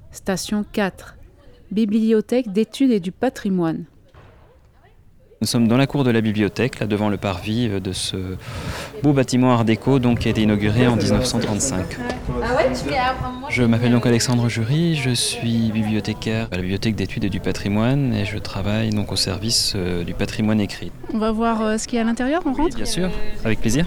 Station 4. Bibliothèque d'études et du patrimoine. Nous sommes dans la cour de la bibliothèque, là devant le parvis de ce beau bâtiment art déco qui a été inauguré en 1935. Je m'appelle donc Alexandre Jury, je suis bibliothécaire à la bibliothèque d'études et du patrimoine et je travaille donc au service du patrimoine écrit. On va voir ce qu'il y a à l'intérieur, on rentre ? Bien sûr, avec plaisir.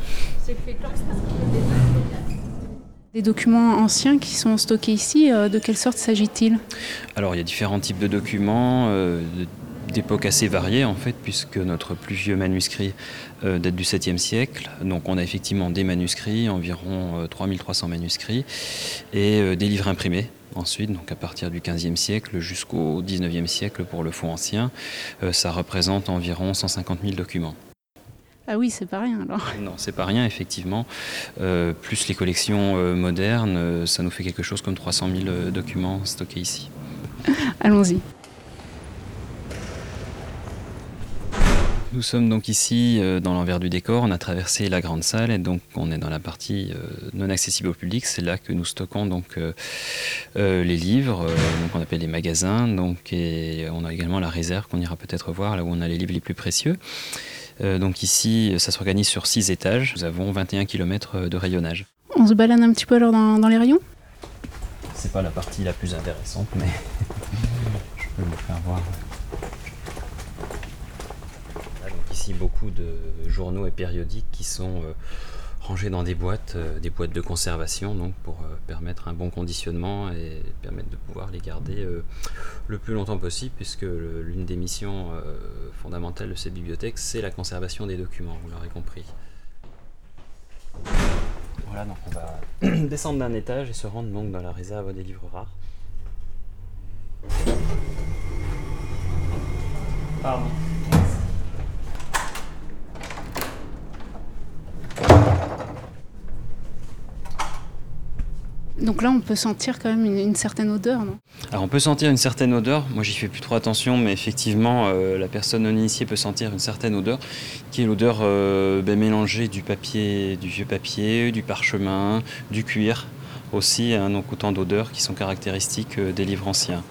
Des documents anciens qui sont stockés ici, de quelle sorte s'agit-il ? Alors il y a différents types de documents, d'époques assez variées en fait, puisque notre plus vieux manuscrit date du 7e siècle. Donc on a effectivement des manuscrits, environ 3300 manuscrits, et des livres imprimés. Ensuite, donc à partir du 15e siècle jusqu'au 19e siècle pour le fonds ancien, ça représente environ 150 000 documents. Ah oui, c'est pas rien alors. Non, c'est pas rien, effectivement. Plus les collections modernes, ça nous fait quelque chose comme 300 000 documents stockés ici. Allons-y. Nous sommes donc ici dans l'envers du décor, on a traversé la grande salle et donc on est dans la partie non accessible au public. C'est là que nous stockons donc les livres, donc on appelle les magasins. Donc, et on a également la réserve qu'on ira peut-être voir, là où on a les livres les plus précieux. Donc ici, ça s'organise sur 6 étages. Nous avons 21 km de rayonnage. On se balade un petit peu alors dans les rayons ? C'est pas la partie la plus intéressante, mais je peux vous faire voir. Donc ici, beaucoup de journaux et périodiques qui sont rangés dans des boîtes de conservation, donc pour permettre un bon conditionnement et permettre de pouvoir les garder le plus longtemps possible, puisque l'une des missions fondamentales de cette bibliothèque, c'est la conservation des documents, vous l'aurez compris. Voilà, donc on va descendre d'un étage et se rendre donc dans la réserve des livres rares. Pardon. Donc là, on peut sentir quand même une certaine odeur, non ? Alors on peut sentir une certaine odeur, moi j'y fais plus trop attention, mais effectivement la personne non initiée peut sentir une certaine odeur, qui est l'odeur mélangée du papier, du vieux papier, du parchemin, du cuir aussi, donc autant d'odeurs qui sont caractéristiques des livres anciens.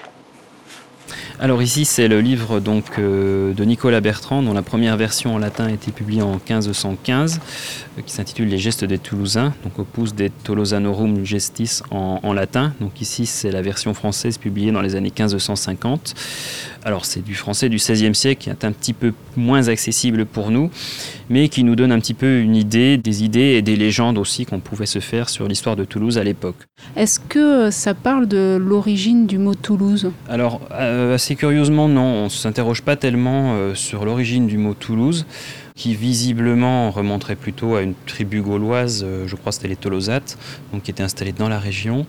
Alors ici c'est le livre donc, de Nicolas Bertrand, dont la première version en latin a été publiée en 1515, qui s'intitule Les gestes des Toulousains, donc Opus de Tolosanorum Gestis en latin. Donc ici c'est la version française publiée dans les années 1550. Alors c'est du français du XVIe siècle qui est un petit peu moins accessible pour nous, mais qui nous donne un petit peu une idée, des idées et des légendes aussi qu'on pouvait se faire sur l'histoire de Toulouse à l'époque. Est-ce que ça parle de l'origine du mot Toulouse ? Alors, assez curieusement, non, on ne s'interroge pas tellement sur l'origine du mot Toulouse, qui visiblement remonterait plutôt à une tribu gauloise, je crois que c'était les Tolosates, donc qui étaient installés dans la région.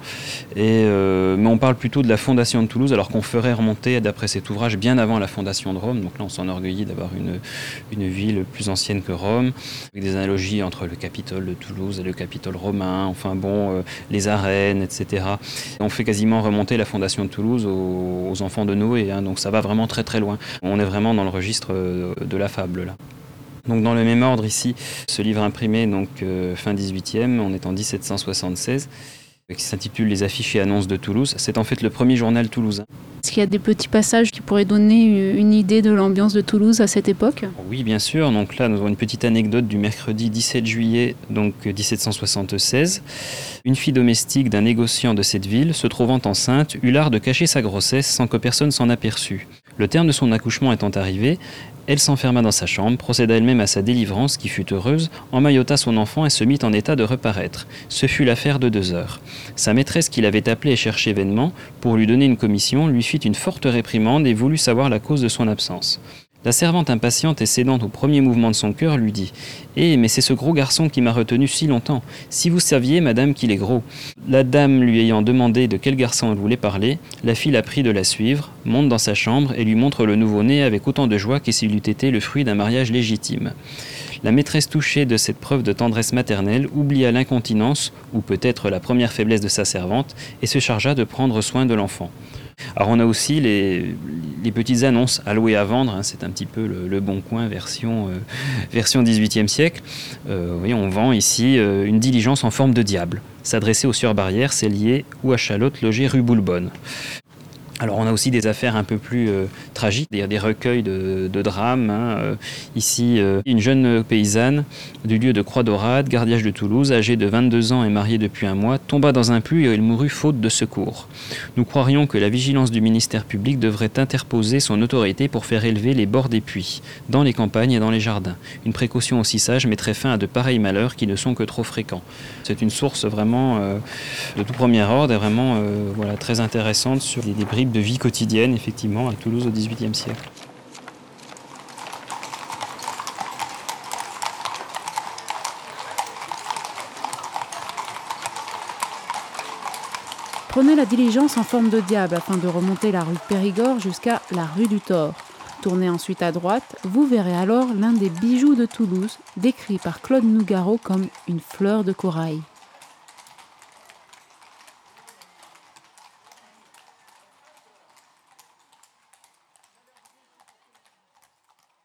Mais on parle plutôt de la fondation de Toulouse, alors qu'on ferait remonter, d'après cet ouvrage, bien avant la fondation de Rome. Donc là, on s'enorgueillit d'avoir une ville plus ancienne que Rome, avec des analogies entre le Capitole de Toulouse et le Capitole romain, enfin bon, les arènes, etc. On fait quasiment remonter la fondation de Toulouse aux enfants de Noé, donc ça va vraiment très très loin. On est vraiment dans le registre de la fable là. Donc dans le même ordre ici, ce livre imprimé donc fin 18e, on est en 1776, qui s'intitule Les affiches et annonces de Toulouse. C'est en fait le premier journal toulousain. Est-ce qu'il y a des petits passages qui pourraient donner une idée de l'ambiance de Toulouse à cette époque ? Oui, bien sûr. Donc là, nous avons une petite anecdote du mercredi 17 juillet donc 1776. Une fille domestique d'un négociant de cette ville, se trouvant enceinte, eut l'art de cacher sa grossesse sans que personne s'en aperçût. Le terme de son accouchement étant arrivé, elle s'enferma dans sa chambre, procéda elle-même à sa délivrance, qui fut heureuse, emmaillota son enfant et se mit en état de reparaître. Ce fut l'affaire de 2 heures. Sa maîtresse, qui l'avait appelé et cherché vainement, pour lui donner une commission, lui fit une forte réprimande et voulut savoir la cause de son absence. La servante impatiente et cédant au premier mouvement de son cœur lui dit « Eh, mais c'est ce gros garçon qui m'a retenu si longtemps. Si vous saviez, madame, qu'il est gros. » La dame lui ayant demandé de quel garçon elle voulait parler, la fille la prie de la suivre, monte dans sa chambre et lui montre le nouveau-né avec autant de joie que s'il eût été le fruit d'un mariage légitime. La maîtresse touchée de cette preuve de tendresse maternelle oublia l'incontinence, ou peut-être la première faiblesse de sa servante, et se chargea de prendre soin de l'enfant. Alors on a aussi les petites annonces à louer à vendre, hein, c'est un petit peu le Bon Coin version 18e siècle. Oui, on vend ici une diligence en forme de diable, s'adresser aux sieurs Barrières, Cellier ou à Chalotte, logé rue Boulbonne. Alors on a aussi des affaires un peu plus tragiques, il y a des recueils de drames. Hein. Ici, une jeune paysanne du lieu de Croix-d'Orade, Gardiage de Toulouse, âgée de 22 ans et mariée depuis un mois, tomba dans un puits et elle mourut faute de secours. Nous croirions que la vigilance du ministère public devrait interposer son autorité pour faire élever les bords des puits, dans les campagnes et dans les jardins. Une précaution aussi sage mettrait fin à de pareils malheurs qui ne sont que trop fréquents. C'est une source vraiment de tout premier ordre et vraiment voilà, très intéressante sur des bribes de vie quotidienne, effectivement, à Toulouse au XVIIIe siècle. Prenez la diligence en forme de diable afin de remonter la rue Périgord jusqu'à la rue du Thor. Tournez ensuite à droite, vous verrez alors l'un des bijoux de Toulouse, décrit par Claude Nougaro comme une fleur de corail.